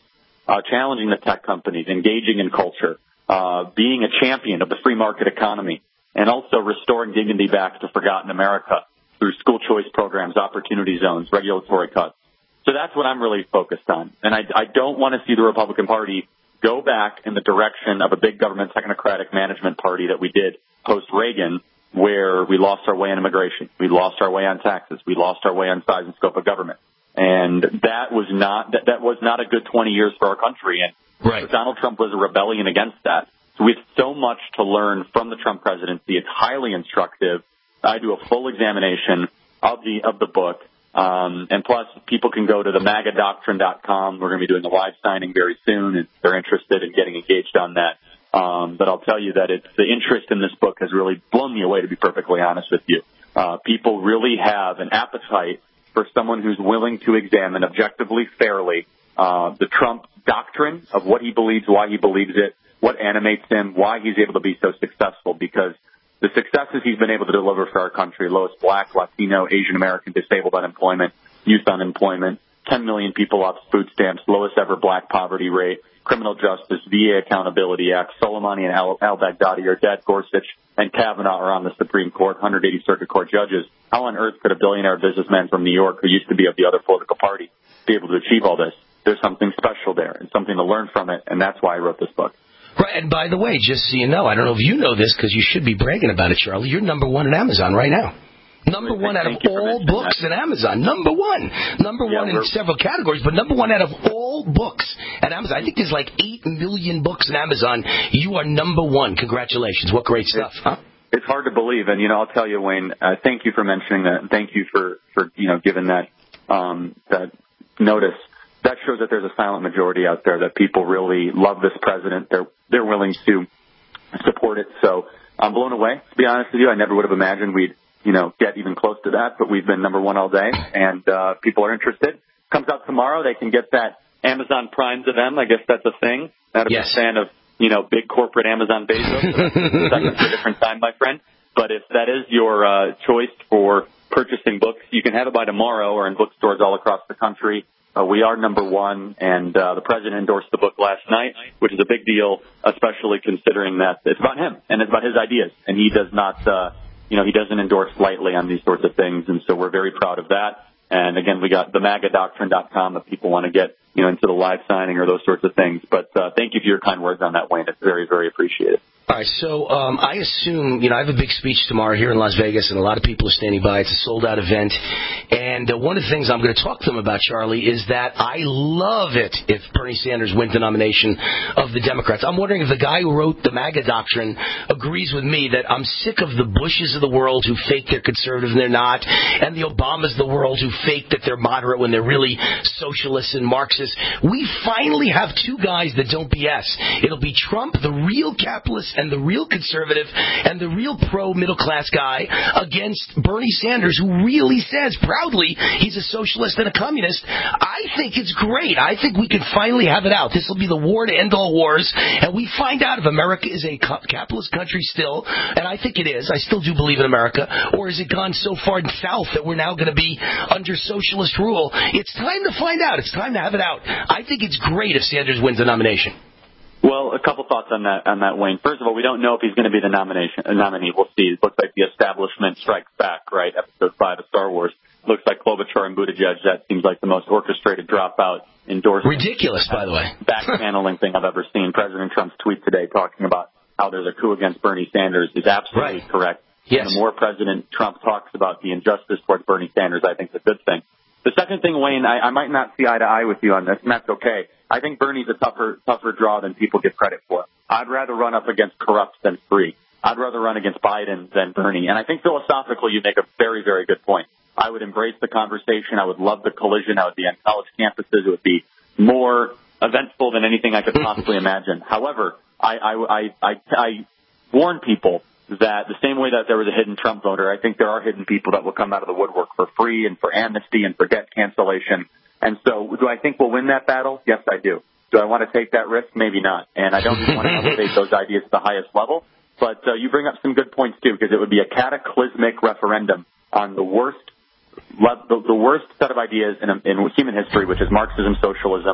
A: uh, challenging the tech companies, engaging in culture, uh, being a champion of the free market economy, and also restoring dignity back to forgotten America through school choice programs, opportunity zones, regulatory cuts. So that's what I'm really focused on. And I, I don't want to see the Republican Party go back in the direction of a big government technocratic management party that we did post-Reagan, where we lost our way on immigration, we lost our way on taxes, we lost our way on size and scope of government. And that was not that, that was not a good twenty years for our country. And
C: right.
A: Donald Trump was a rebellion against that. So we have so much to learn from the Trump presidency. It's highly instructive. I do a full examination of the of the book. Um, and plus, people can go to the maga doctrine dot com. We're going to be doing a live signing very soon if they're interested in getting engaged on that. Um, but I'll tell you that it's the interest in this book has really blown me away, to be perfectly honest with you. Uh, people really have an appetite for someone who's willing to examine objectively, fairly, uh, the Trump doctrine of what he believes, why he believes it, what animates him, why he's able to be so successful, because the successes he's been able to deliver for our country, lowest black, Latino, Asian American, disabled unemployment, youth unemployment, ten million people off food stamps, lowest ever black poverty rate, criminal justice, V A Accountability Act, Soleimani and Al- al-Baghdadi are dead, Gorsuch and Kavanaugh are on the Supreme Court, one hundred eighty Circuit Court judges. How on earth could a billionaire businessman from New York, who used to be of the other political party, be able to achieve all this? There's something special there and something to learn from it, and that's why I wrote this book.
C: Right, and by the way, just so you know, I don't know if you know this because you should be bragging about it, Charlie, you're number one at Amazon right now. Number one out of all books at Amazon. Number one. Number one in several categories, but number one out of all books at Amazon. I think there's like eight million books at Amazon. You are number one. Congratulations. What great stuff, huh?
A: It's hard to believe, and, you know, I'll tell you, Wayne, uh, thank you for mentioning that, and thank you for, for you know, giving that, um, that notice. That shows that there's a silent majority out there, that people really love this president. They're they're willing to support it. So I'm blown away, to be honest with you. I never would have imagined we'd, you know, get even close to that, but we've been number one all day, and uh, people are interested. Comes out tomorrow. They can get that Amazon Prime to them. I guess that's a thing. Not a
C: yes.
A: big fan of, you know, big corporate Amazon Bezos. So that's a different time, my friend. But if that is your uh, choice for purchasing books, you can have it by tomorrow or in bookstores all across the country. Uh, we are number one, and uh, the president endorsed the book last night, which is a big deal, especially considering that it's about him and it's about his ideas, and he does not, uh, you know, he doesn't endorse lightly on these sorts of things, and so we're very proud of that. And again, we got the maga doctrine dot com if people want to get, you know, into the live signing or those sorts of things. But uh, thank you for your kind words on that, Wayne. It's very, very appreciated.
C: All right, so um, I assume, you know, I have a big speech tomorrow here in Las Vegas, and a lot of people are standing by. It's a sold-out event. And uh, one of the things I'm going to talk to them about, Charlie, is that I love it if Bernie Sanders wins the nomination of the Democrats. I'm wondering if the guy who wrote the MAGA doctrine agrees with me that I'm sick of the Bushes of the world who fake they're conservative and they're not, and the Obamas of the world who fake that they're moderate when they're really socialists and Marxists. We finally have two guys that don't B S. It'll be Trump, the real capitalist and the real conservative and the real pro-middle-class guy, against Bernie Sanders, who really says proudly he's a socialist and a communist. I think it's great. I think we can finally have it out. This will be the war to end all wars, and we find out if America is a capitalist country still, and I think it is. I still do believe in America. Or has it gone so far south that we're now going to be under socialist rule? It's time to find out. It's time to have it out. I think it's great if Sanders wins the nomination.
A: Well, a couple thoughts on that, on that, Wayne. First of all, we don't know if he's going to be the nomination, uh, nominee. We'll see. It looks like the establishment strikes back, right? Episode five of Star Wars. Looks like Klobuchar and Buttigieg. That seems like the most orchestrated dropout endorsement.
C: Ridiculous, by the way.
A: Back-channeling thing I've ever seen. President Trump's tweet today talking about how there's a coup against Bernie Sanders is absolutely
C: right.
A: correct.
C: Yes.
A: And the more President Trump talks about the injustice towards Bernie Sanders, I think it's a good thing. The second thing, Wayne, I, I might not see eye to eye with you on this, and that's okay. I think Bernie's a tougher, tougher draw than people give credit for. I'd rather run up against corrupt than free. I'd rather run against Biden than Bernie. And I think philosophically you make a very, very good point. I would embrace the conversation. I would love the collision. I would be on college campuses. It would be more eventful than anything I could possibly imagine. However, I, I, I, I, I warn people that the same way that there was a hidden Trump voter, I think there are hidden people that will come out of the woodwork for free and for amnesty and for debt cancellation. And so do I think we'll win that battle? Yes, I do. Do I want to take that risk? Maybe not. And I don't want to elevate those ideas to the highest level. But uh, you bring up some good points, too, because it would be a cataclysmic referendum on the worst the, the worst set of ideas in, in human history, which is Marxism, socialism,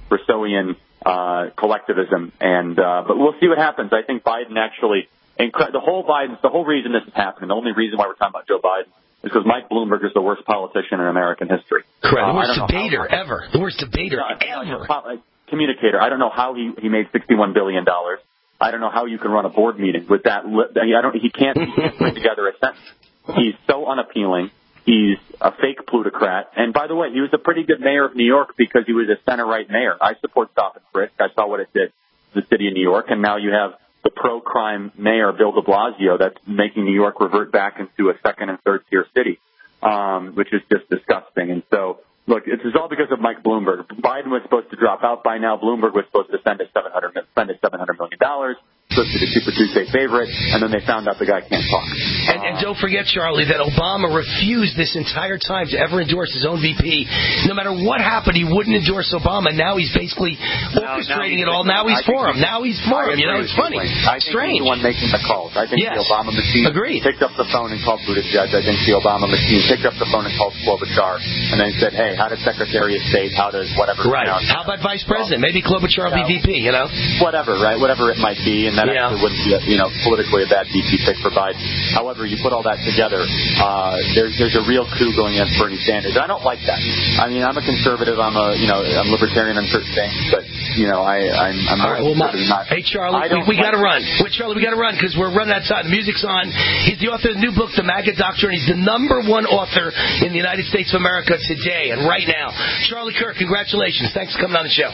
A: Rousseauian uh, collectivism. And uh, but we'll see what happens. I think Biden actually, incre- the whole Biden, the whole reason this is happening, the only reason why we're talking about Joe Biden is because Mike Bloomberg is the worst politician in American history.
C: Correct.
A: Uh,
C: the worst
A: how,
C: debater ever. The worst debater
A: no,
C: ever.
A: No, communicator. I don't know how he, he made sixty-one billion dollars. I don't know how you can run a board meeting with that. Li- I don't. He can't, he can't put together a sentence. He's so unappealing. He's a fake plutocrat. And by the way, he was a pretty good mayor of New York because he was a center-right mayor. I support stop and frisk. I saw what it did to the city of New York. And now you have the pro-crime mayor, Bill de Blasio, that's making New York revert back into a second and third-tier city, um, which is just disgusting. And so, look, this is all because of Mike Bloomberg. Biden was supposed to drop out by now. Bloomberg was supposed to spend his seven hundred spend his seven hundred million dollars. Supposed to be the Super Tuesday favorite, and then they found out the guy can't talk.
C: And, and don't forget, Charlie, that Obama refused this entire time to ever endorse his own V P. No matter what happened, he wouldn't endorse Obama. Now he's basically orchestrating it all. Now he's for him. Now he's for him. You know, it's funny.
A: I think
C: Strange.
A: he's the one making the calls. I think
C: yes.
A: the Obama machine
C: Agreed.
A: picked up the phone and called Buttigieg. I think the Obama machine picked up the phone and called Klobuchar, and then said, hey, how does Secretary of State, how does whatever.
C: Right.
A: You know,
C: how about Vice President? Maybe Klobuchar will be V P, you know?
A: Whatever, right? Whatever it might be, and that
C: yeah.
A: actually wouldn't be you know, politically a bad V P pick for Biden. However, you put all that together, uh, there's there's a real coup going against Bernie Sanders. I don't like that. I mean, I'm a conservative. I'm a you know I'm libertarian on certain things, but you know I I'm I'm
C: all right, well, my,
A: not.
C: Hey Charlie, we, we got to run. Wait, Charlie, we got to run because we're running outside. The music's on. He's the author of the new book, The MAGA Doctrine. He's the number one author in the United States of America today and right now. Charlie Kirk, congratulations. Thanks for coming on the show.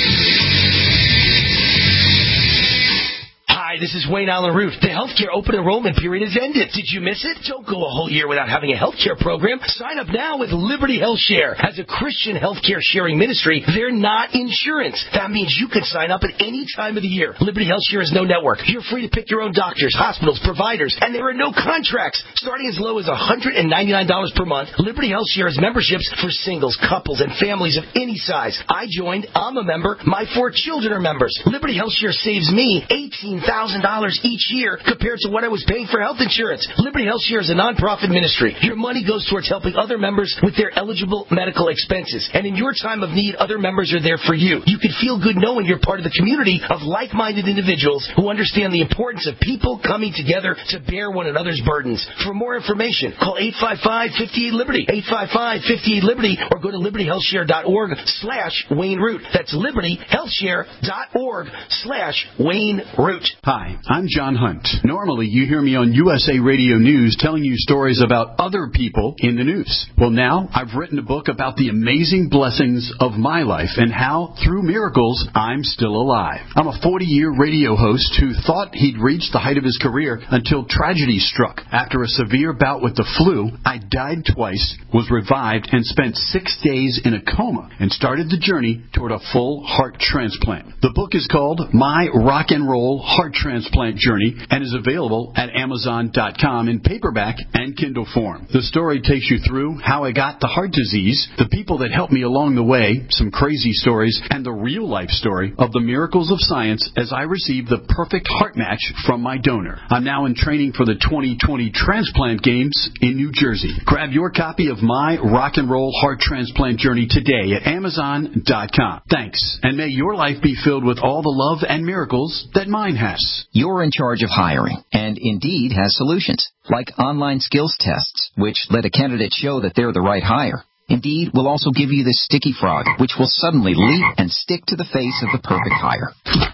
C: Hi, this is Wayne Allen Root. The healthcare open enrollment period has ended. Did you miss it? Don't go a whole year without having a healthcare program. Sign up now with Liberty Health Share. As a Christian healthcare sharing ministry, they're not insurance. That means you can sign up at any time of the year. Liberty Health Share is no network. You're free to pick your own doctors, hospitals, providers, and there are no contracts. Starting as low as one hundred ninety-nine dollars per month, Liberty Health Share has memberships for singles, couples, and families of any size. I joined. I'm a member. My four children are members. Liberty Health Share saves me eighteen thousand dollars each year compared to what I was paying for health insurance. Liberty Health Share is a nonprofit ministry. Your money goes towards helping other members with their eligible medical expenses. And in your time of need, other members are there for you. You can feel good knowing you're part of the community of like-minded individuals who understand the importance of people coming together to bear one another's burdens. For more information, call eight five five, five eight, Liberty, eight five five, five eight, Liberty, or go to liberty health share dot org slash Wayne Root. That's liberty health share dot org slash Wayne Root.
E: Hi, I'm John Hunt. Normally, you hear me on U S A Radio News telling you stories about other people in the news. Well, now I've written a book about the amazing blessings of my life and how, through miracles, I'm still alive. I'm a forty-year radio host who thought he'd reached the height of his career until tragedy struck. After a severe bout with the flu, I died twice, was revived, and spent six days in a coma and started the journey toward a full heart transplant. The book is called My Rock and Roll Heart Transplant Journey and is available at amazon dot com in paperback and Kindle form. The story takes you through how I got the heart disease, the people that helped me along the way, some crazy stories, and the real-life story of the miracles of science as I received the perfect heart match from my donor. I'm now in training for the twenty twenty Transplant Games in New Jersey. Grab your copy of My Rock and Roll Heart Transplant Journey today at amazon dot com. Thanks, and may your life be filled with all the love and miracles that mine has.
D: You're in charge of hiring, and Indeed has solutions, like online skills tests, which let a candidate show that they're the right hire. Indeed will also give you the sticky frog, which will suddenly leap and stick to the face of the perfect hire.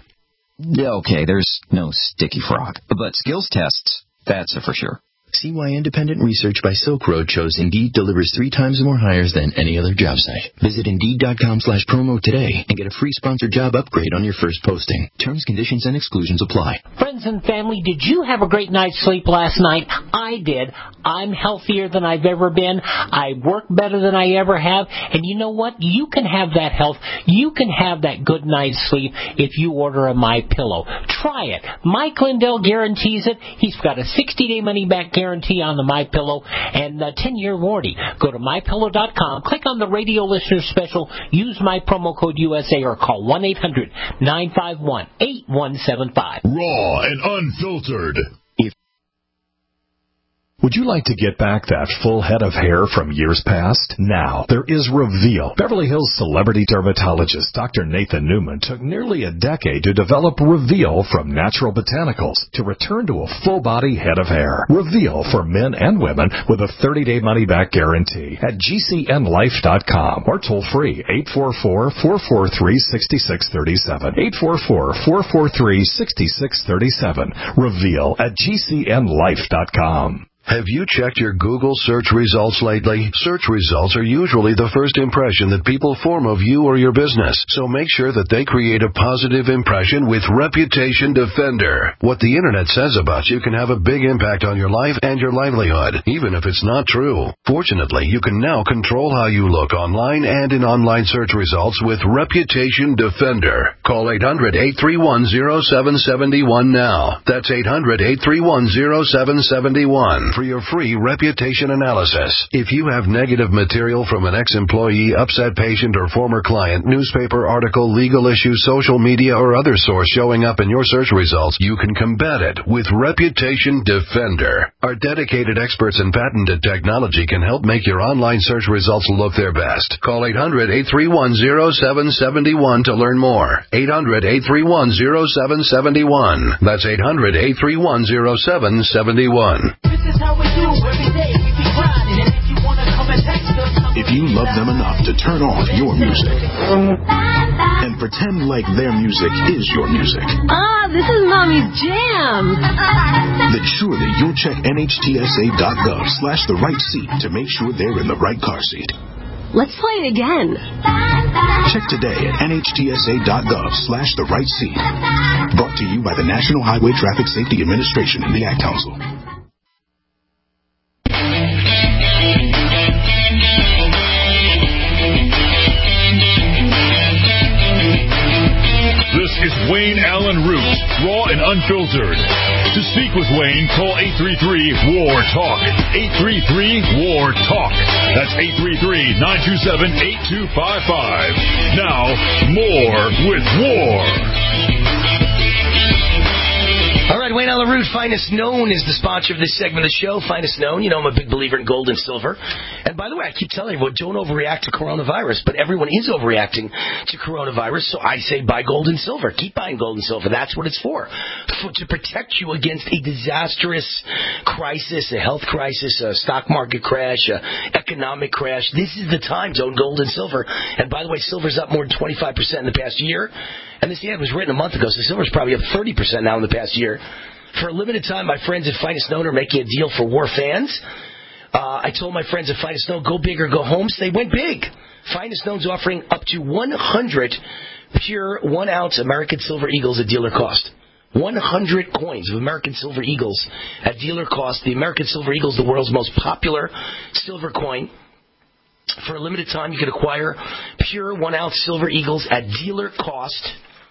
D: Okay, there's no sticky frog, but skills tests, that's a for sure.
F: See why independent research by Silk Road shows Indeed delivers three times more hires than any other job site. Visit Indeed.com slash promo today and get a free sponsored job upgrade on your first posting. Terms, conditions, and exclusions apply.
G: Friends and family, did you have a great night's sleep last night? I did. I'm healthier than I've ever been. I work better than I ever have. And you know what? You can have that health. You can have that good night's sleep if you order a MyPillow. Try it. Mike Lindell guarantees it. He's got a sixty-day money-back guarantee. Guarantee on the MyPillow and a ten-year warranty. Go to my pillow dot com, click on the radio listener special, use my promo code U S A or call one eight hundred nine five one eight one seven five.
B: Raw and unfiltered.
H: Would you like to get back that full head of hair from years past? Now, there is Reveal. Beverly Hills celebrity dermatologist Doctor Nathan Newman took nearly a decade to develop Reveal from natural botanicals to return to a full-body head of hair. Reveal for men and women with a thirty-day money-back guarantee at G C N life dot com or toll free eight four four, four four three, six six three seven. eight four four, four four three, six six three seven. Reveal at G C N life dot com.
I: Have you checked your Google search results lately? Search results are usually the first impression that people form of you or your business, so make sure that they create a positive impression with Reputation Defender. What the Internet says about you can have a big impact on your life and your livelihood, even if it's not true. Fortunately, you can now control how you look online and in online search results with Reputation Defender. Call eight hundred, eight three one, zero seven seven one now. That's eight hundred, eight three one, zero seven seven one. For your free reputation analysis. If you have negative material from an ex-employee, upset patient, or former client, newspaper article, legal issue, social media, or other source showing up in your search results, you can combat it with Reputation Defender. Our dedicated experts in patented technology can help make your online search results look their best. Call eight hundred, eight three one, zero seven seven one to learn more. eight hundred, eight three one, zero seven seven one. That's eight hundred, eight three one, zero seven seven one.
W: If you love them enough to turn off your music and pretend like their music is your music,
N: Ah, this is Mommy's jam.
W: then surely you'll check N H T S A dot gov slash the right seat to make sure they're in the right car seat.
N: Let's play it again.
W: Check today at N H T S A dot gov slash the right seat. Brought to you by the National Highway Traffic Safety Administration and the Ad Council.
B: This is Wayne Allen Root, raw and unfiltered. To speak with Wayne, call eight three three, W A R, TALK. eight three three, W A R, TALK. That's eight three three, nine two seven, eight two five five. Now, more with W A R.
C: All right, Wayne Allen Root, Finest Known, is the sponsor of this segment of the show. Finest Known, you know I'm a big believer in gold and silver. And by the way, I keep telling everyone, don't overreact to coronavirus, but everyone is overreacting to coronavirus, so I say buy gold and silver. Keep buying gold and silver. That's what it's for, for to protect you against a disastrous crisis, a health crisis, a stock market crash, an economic crash. This is the time to own gold and silver. And by the way, silver's up more than twenty-five percent in the past year. And this ad was written a month ago, so silver's probably up thirty percent now in the past year. For a limited time, my friends at Finest Known are making a deal for war fans. Uh, I told my friends at Finest Known, go big or go home, so they went big. Finest Known's offering up to one hundred pure one-ounce American Silver Eagles at dealer cost. one hundred coins of American Silver Eagles at dealer cost. The American Silver Eagle is the world's most popular silver coin. For a limited time, you can acquire pure one-ounce Silver Eagles at dealer cost.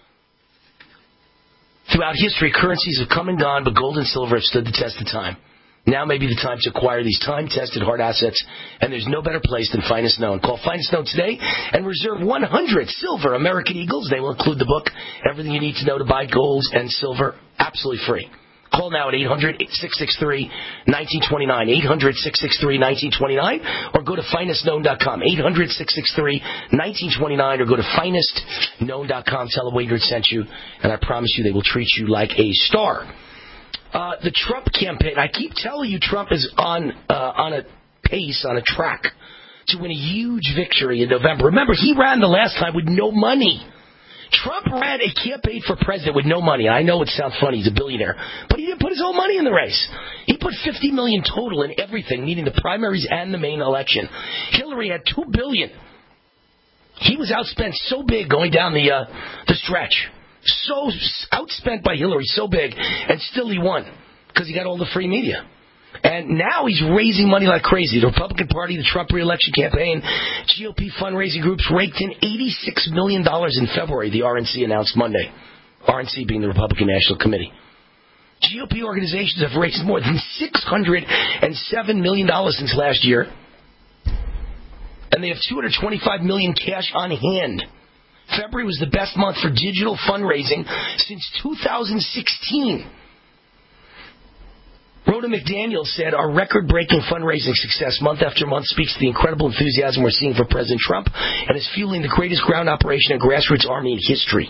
C: Throughout history, currencies have come and gone, but gold and silver have stood the test of time. Now may be the time to acquire these time-tested hard assets, and there's no better place than Finest Known. Call Finest Known today and reserve one hundred silver American Eagles. They will include the book, everything you need to know to buy gold and silver, absolutely free. Call now at eight hundred, six six three, one nine two nine, eight hundred, six six three, one nine two nine, or go to finest known dot com, eight hundred, six six three, one nine two nine, or go to finest known dot com, tell them Wayne sent you, and I promise you they will treat you like a star. Uh, the Trump campaign, I keep telling you Trump is on uh, on a pace, on a track to win a huge victory in November. Remember, he ran the last time with no money. Trump ran a campaign for president with no money. I know it sounds funny, he's a billionaire, but he didn't put his own money in the race. He put fifty million dollars total in everything, meaning the primaries and the main election. Hillary had two billion dollars. He was outspent so big going down the uh, the stretch. So outspent by Hillary, so big, and still he won because he got all the free media. And now he's raising money like crazy. The Republican Party, the Trump re-election campaign, G O P fundraising groups raked in eighty-six million dollars in February, the R N C announced Monday. R N C being the Republican National Committee. G O P organizations have raised more than six hundred seven million dollars since last year. And they have two hundred twenty-five million dollars cash on hand. February was the best month for digital fundraising since two thousand sixteen. Wrote Rhoda McDaniel said, our record-breaking fundraising success month after month speaks to the incredible enthusiasm we're seeing for President Trump and is fueling the greatest ground operation and grassroots army in history.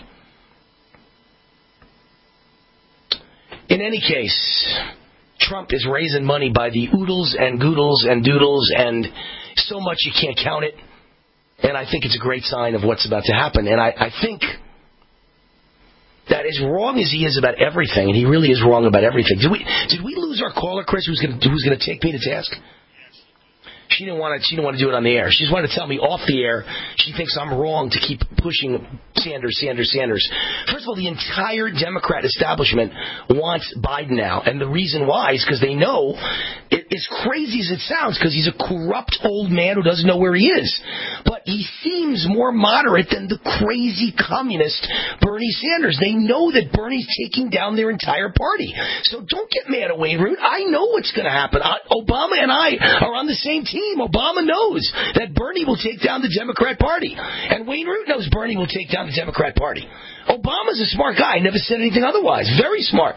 C: In any case, Trump is raising money by the oodles and goodles and doodles and so much you can't count it. And I think it's a great sign of what's about to happen. And I, I think that as wrong as he is about everything, and he really is wrong about everything. Did we did we lose our caller, Chris, who's going who's going to take me to task? She didn't want to. She didn't want to do it on the air. She just wanted to tell me off the air. She thinks I'm wrong to keep pushing Sanders, Sanders, Sanders. First of all, the entire Democrat establishment wants Biden now, and the reason why is because they know, it, as crazy as it sounds, because he's a corrupt old man who doesn't know where he is. But he seems more moderate than the crazy communist Bernie Sanders. They know that Bernie's taking down their entire party. So don't get mad at Wayne Root. I know what's going to happen. I, Obama and I are on the same team. Obama knows that Bernie will take down the Democrat Party. And Wayne Root knows Bernie will take down the Democrat Party. Obama's a smart guy. Never said anything otherwise. Very smart.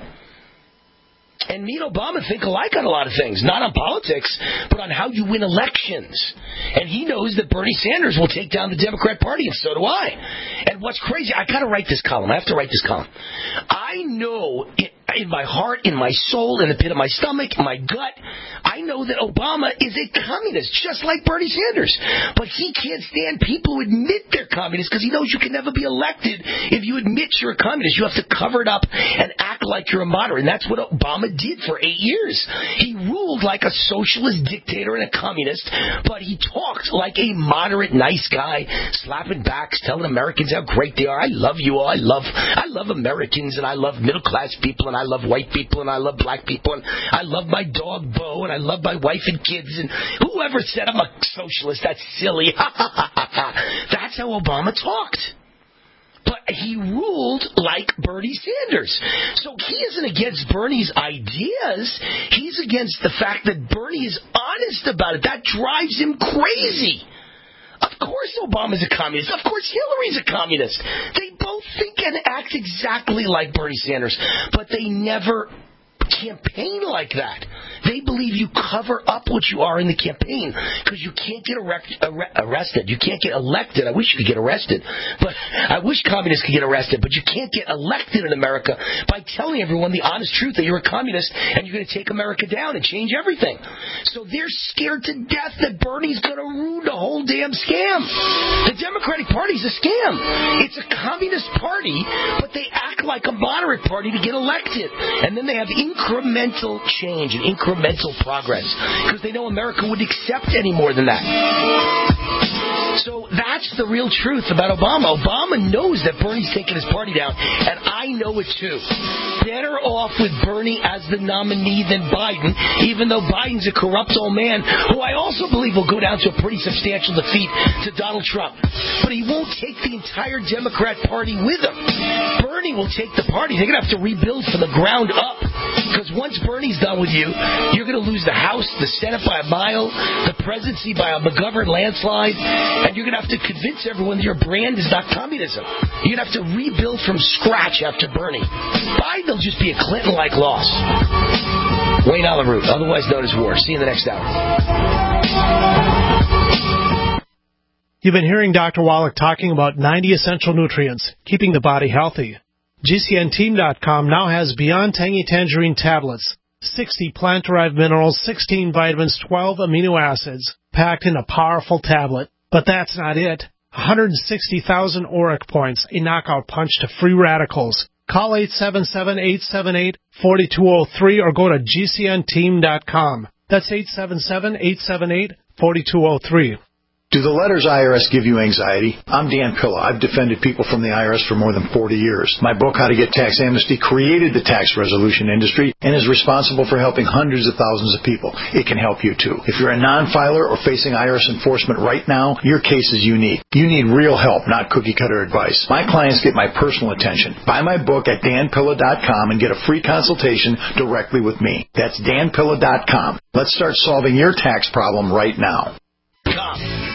C: And me and Obama think alike on a lot of things. Not on politics, but on how you win elections. And he knows that Bernie Sanders will take down the Democrat Party, and so do I. And what's crazy, I got to write this column. I have to write this column. I know it, in my heart, in my soul, in the pit of my stomach, in my gut, I know that Obama is a communist, just like Bernie Sanders. But he can't stand people who admit they're communists because he knows you can never be elected if you admit you're a communist. You have to cover it up and act like you're a moderate. And that's what Obama did for eight years. He ruled like a socialist dictator and a communist, but he talked like a moderate, nice guy, slapping backs, telling Americans how great they are. I love you all. I love, I love Americans, and I love middle-class people, and I love white people, and I love black people, and I love my dog, Bo, and I love my wife and kids, and whoever said I'm a socialist, that's silly. That's how Obama talked. But he ruled like Bernie Sanders. So he isn't against Bernie's ideas. He's against the fact that Bernie is honest about it. That drives him crazy. Of course Obama's a communist. Of course Hillary's a communist. They both think and act exactly like Bernie Sanders, but they never campaign like that. They believe you cover up what you are in the campaign because you can't get erect, ar- arrested. You can't get elected. I wish you could get arrested, but I wish communists could get arrested, but you can't get elected in America by telling everyone the honest truth that you're a communist and you're going to take America down and change everything. So they're scared to death that Bernie's going to ruin the whole damn scam. The Democratic Party's a scam. It's a communist party, but they act like a moderate party to get elected. And then they have incremental change and incremental progress because they know America wouldn't accept any more than that. So that's the real truth about Obama. Obama knows that Bernie's taking his party down, and I know it too. Better off with Bernie as the nominee than Biden, even though Biden's a corrupt old man who I also believe will go down to a pretty substantial defeat to Donald Trump. But he won't take the entire Democrat Party with him. Bernie will take the party. They're going to have to rebuild from the ground up. Because once Bernie's done with you, you're going to lose the House, the Senate by a mile, the presidency by a McGovern landslide, and you're going to have to convince everyone that your brand is not communism. You're going to have to rebuild from scratch after Bernie. Biden will just be a Clinton-like loss. Wayne Allyn Root, otherwise known as War. See you in the next hour.
J: You've been hearing Doctor Wallach talking about ninety essential nutrients, keeping the body healthy. G C N team dot com now has Beyond Tangy Tangerine tablets, sixty plant-derived minerals, sixteen vitamins, twelve amino acids, packed in a powerful tablet. But that's not it. one hundred sixty thousand auric points, a knockout punch to free radicals. Call eight seven seven, eight seven eight, four two zero three or go to G C N team dot com. That's eight seven seven, eight seven eight, four two zero three.
K: Do the letters I R S give you anxiety? I'm Dan Pilla. I've defended people from the I R S for more than forty years. My book, How to Get Tax Amnesty, created the tax resolution industry and is responsible for helping hundreds of thousands of people. It can help you too. If you're a non-filer or facing I R S enforcement right now, your case is unique. You need real help, not cookie-cutter advice. My clients get my personal attention. Buy my book at Dan Pilla dot com and get a free consultation directly with me. That's Dan Pilla dot com. Let's start solving your tax problem right now.
C: Come.